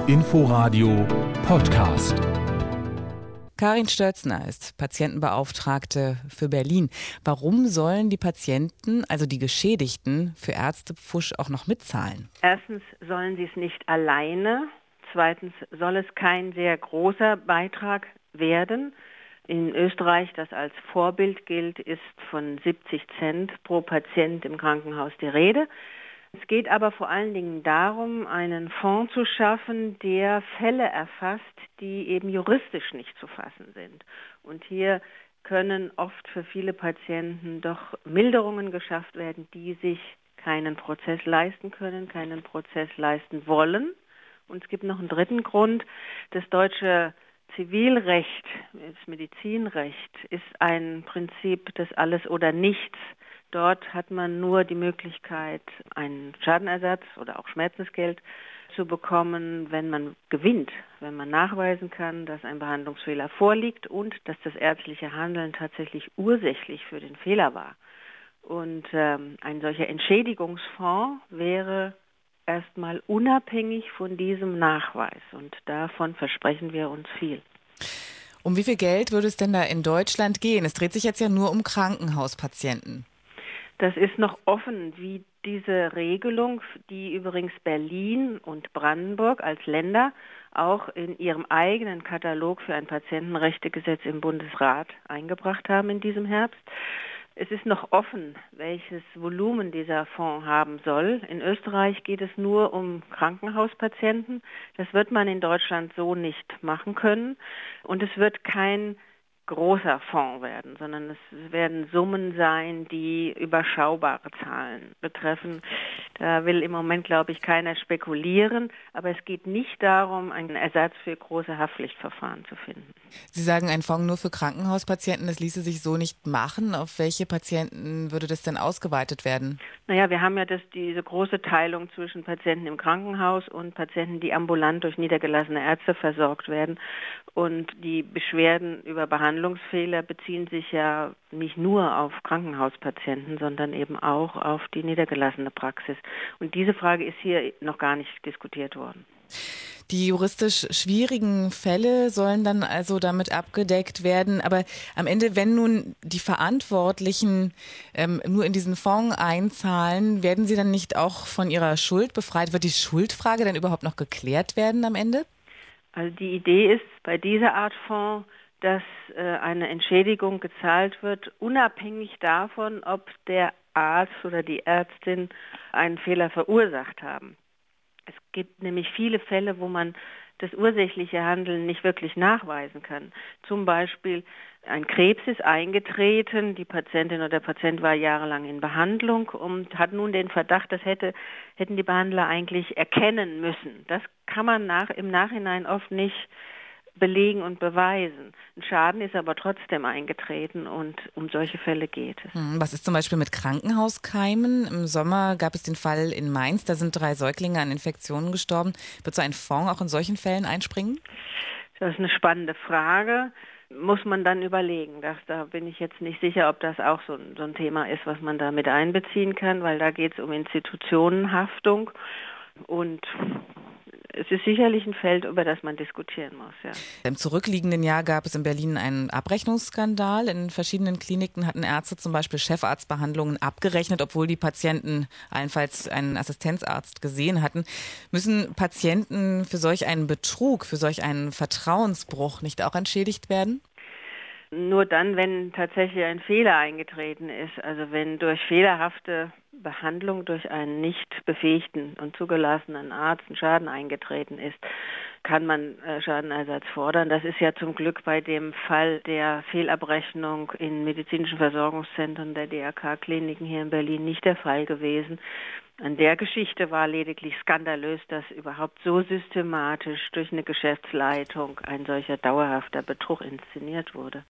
Inforadio Podcast. Karin Störzner ist Patientenbeauftragte für Berlin. Warum sollen die Patienten, also die Geschädigten, für Ärztepfusch auch noch mitzahlen? Erstens sollen sie es nicht alleine. Zweitens soll es kein sehr großer Beitrag werden. In Österreich, das als Vorbild gilt, ist von 70 Cent pro Patient im Krankenhaus die Rede. Es geht aber vor allen Dingen darum, einen Fonds zu schaffen, der Fälle erfasst, die eben juristisch nicht zu fassen sind. Und hier können oft für viele Patienten doch Milderungen geschafft werden, die sich keinen Prozess leisten können, keinen Prozess leisten wollen. Und es gibt noch einen dritten Grund. Das deutsche Zivilrecht, das Medizinrecht, ist ein Prinzip des Alles oder Nichts. Dort hat man nur die Möglichkeit, einen Schadenersatz oder auch Schmerzensgeld zu bekommen, wenn man gewinnt, wenn man nachweisen kann, dass ein Behandlungsfehler vorliegt und dass das ärztliche Handeln tatsächlich ursächlich für den Fehler war. Und ein solcher Entschädigungsfonds wäre erstmal unabhängig von diesem Nachweis. Und davon versprechen wir uns viel. Um wie viel Geld würde es denn da in Deutschland gehen? Es dreht sich jetzt ja nur um Krankenhauspatienten. Das ist noch offen, wie diese Regelung, die übrigens Berlin und Brandenburg als Länder auch in ihrem eigenen Katalog für ein Patientenrechtegesetz im Bundesrat eingebracht haben in diesem Herbst. Es ist noch offen, welches Volumen dieser Fonds haben soll. In Österreich geht es nur um Krankenhauspatienten. Das wird man in Deutschland so nicht machen können. Und es wird kein großer Fonds werden, sondern es werden Summen sein, die überschaubare Zahlen betreffen. Da will im Moment, glaube ich, keiner spekulieren, aber es geht nicht darum, einen Ersatz für große Haftpflichtverfahren zu finden. Sie sagen, ein Fonds nur für Krankenhauspatienten, das ließe sich so nicht machen. Auf welche Patienten würde das denn ausgeweitet werden? Naja, wir haben ja diese große Teilung zwischen Patienten im Krankenhaus und Patienten, die ambulant durch niedergelassene Ärzte versorgt werden. Und die Beschwerden über Behandlungsfehler beziehen sich ja nicht nur auf Krankenhauspatienten, sondern eben auch auf die niedergelassene Praxis. Und diese Frage ist hier noch gar nicht diskutiert worden. Die juristisch schwierigen Fälle sollen dann also damit abgedeckt werden. Aber am Ende, wenn nun die Verantwortlichen nur in diesen Fonds einzahlen, werden sie dann nicht auch von ihrer Schuld befreit? Wird die Schuldfrage dann überhaupt noch geklärt werden am Ende? Also die Idee ist bei dieser Art Fonds, dass eine Entschädigung gezahlt wird, unabhängig davon, ob der Arzt oder die Ärztin einen Fehler verursacht haben. Es gibt nämlich viele Fälle, wo man das ursächliche Handeln nicht wirklich nachweisen kann. Zum Beispiel ein Krebs ist eingetreten, die Patientin oder der Patient war jahrelang in Behandlung und hat nun den Verdacht, das hätten die Behandler eigentlich erkennen müssen. Das kann man im Nachhinein oft nicht belegen und beweisen. Ein Schaden ist aber trotzdem eingetreten und um solche Fälle geht es. Was ist zum Beispiel mit Krankenhauskeimen? Im Sommer gab es den Fall in Mainz, da sind 3 Säuglinge an Infektionen gestorben. Wird so ein Fonds auch in solchen Fällen einspringen? Das ist eine spannende Frage. Muss man dann überlegen. Da bin ich jetzt nicht sicher, ob das auch so ein Thema ist, was man da mit einbeziehen kann, weil da geht es um Institutionenhaftung und es ist sicherlich ein Feld, über das man diskutieren muss, ja. Im zurückliegenden Jahr gab es in Berlin einen Abrechnungsskandal. In verschiedenen Kliniken hatten Ärzte zum Beispiel Chefarztbehandlungen abgerechnet, obwohl die Patienten allenfalls einen Assistenzarzt gesehen hatten. Müssen Patienten für solch einen Betrug, für solch einen Vertrauensbruch nicht auch entschädigt werden? Nur dann, wenn tatsächlich ein Fehler eingetreten ist, also wenn durch fehlerhafte Behandlung durch einen nicht befähigten und zugelassenen Arzt ein Schaden eingetreten ist, kann man Schadenersatz fordern. Das ist ja zum Glück bei dem Fall der Fehlabrechnung in medizinischen Versorgungszentren der DRK-Kliniken hier in Berlin nicht der Fall gewesen. An der Geschichte war lediglich skandalös, dass überhaupt so systematisch durch eine Geschäftsleitung ein solcher dauerhafter Betrug inszeniert wurde.